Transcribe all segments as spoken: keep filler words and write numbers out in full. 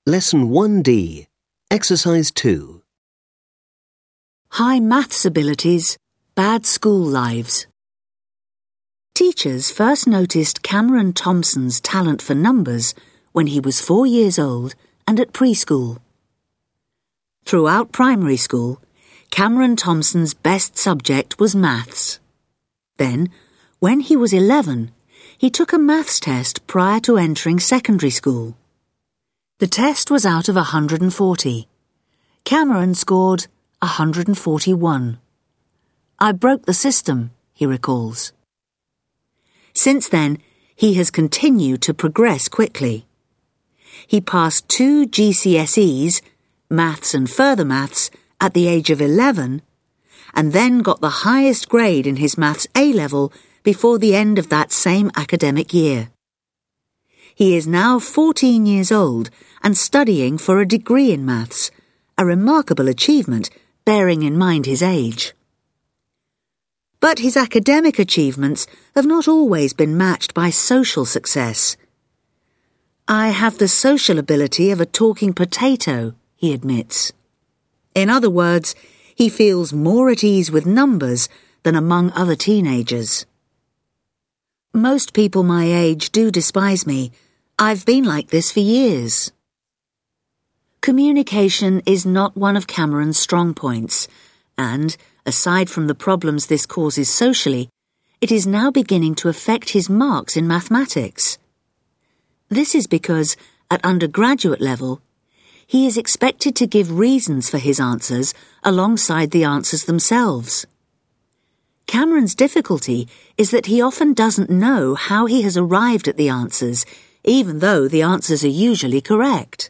Lesson one D, Exercise two. High maths abilities, bad school lives. Teachers first noticed Cameron Thompson's talent for numbers when he was four years old and at preschool. Throughout primary school, Cameron Thompson's best subject was maths. Then, when he was eleven, he took a maths test prior to entering secondary school. The test was out of one hundred forty. Cameron scored one hundred forty-one. "I broke the system," he recalls. Since then, he has continued to progress quickly. He passed two G C S Es, maths and further maths, at the age of eleven, and then got the highest grade in his maths A-level before the end of that same academic year. He is now fourteen years old and studying for a degree in maths, a remarkable achievement bearing in mind his age. But his academic achievements have not always been matched by social success. "I have the social ability of a talking potato," he admits. In other words, he feels more at ease with numbers than among other teenagers. "Most people my age do despise me. I've been like this for years." Communication is not one of Cameron's strong points, and, aside from the problems this causes socially, it is now beginning to affect his marks in mathematics. This is because, at undergraduate level, he is expected to give reasons for his answers alongside the answers themselves. Cameron's difficulty is that he often doesn't know how he has arrived at the answers, even though the answers are usually correct.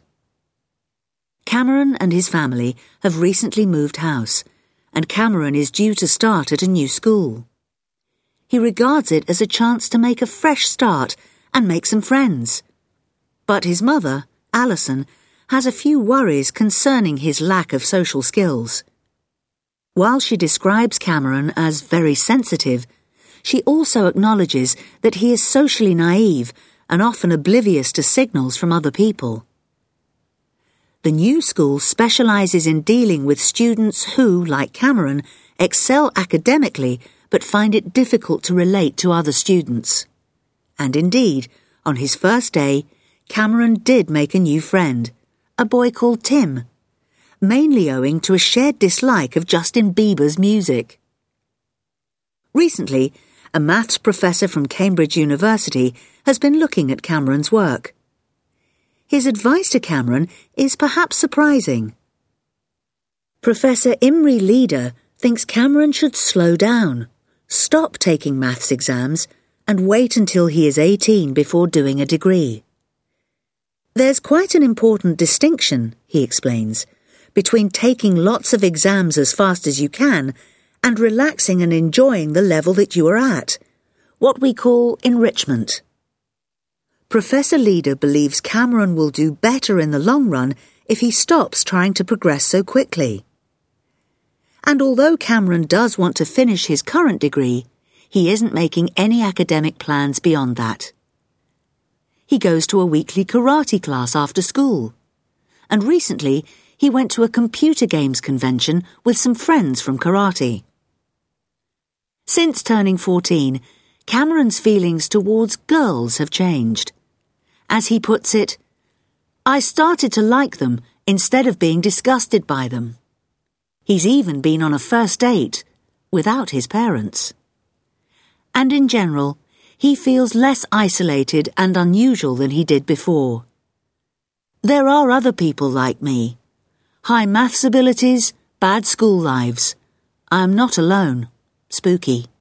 Cameron and his family have recently moved house, and Cameron is due to start at a new school. He regards it as a chance to make a fresh start and make some friends. But his mother, Alison, has a few worries concerning his lack of social skills. While she describes Cameron as very sensitive, she also acknowledges that he is socially naive and often oblivious to signals from other people. The new school specializes in dealing with students who, like Cameron, excel academically but find it difficult to relate to other students. And indeed, on his first day, Cameron did make a new friend, a boy called Tim, mainly owing to a shared dislike of Justin Bieber's music. Recently, a maths professor from Cambridge University has been looking at Cameron's work. His advice to Cameron is perhaps surprising. Professor Imre Leader thinks Cameron should slow down, stop taking maths exams, and wait until he is eighteen before doing a degree. There's quite an important distinction, he explains, between taking lots of exams as fast as you can and relaxing and enjoying the level that you are at, what we call enrichment. Professor Leader believes Cameron will do better in the long run if he stops trying to progress so quickly. And although Cameron does want to finish his current degree, he isn't making any academic plans beyond that. He goes to a weekly karate class after school, and recently he went to a computer games convention with some friends from karate. Since turning fourteen, Cameron's feelings towards girls have changed. As he puts it, "I started to like them instead of being disgusted by them." He's even been on a first date without his parents. And in general, he feels less isolated and unusual than he did before. "There are other people like me. High maths abilities, bad school lives. I am not alone." Spooky.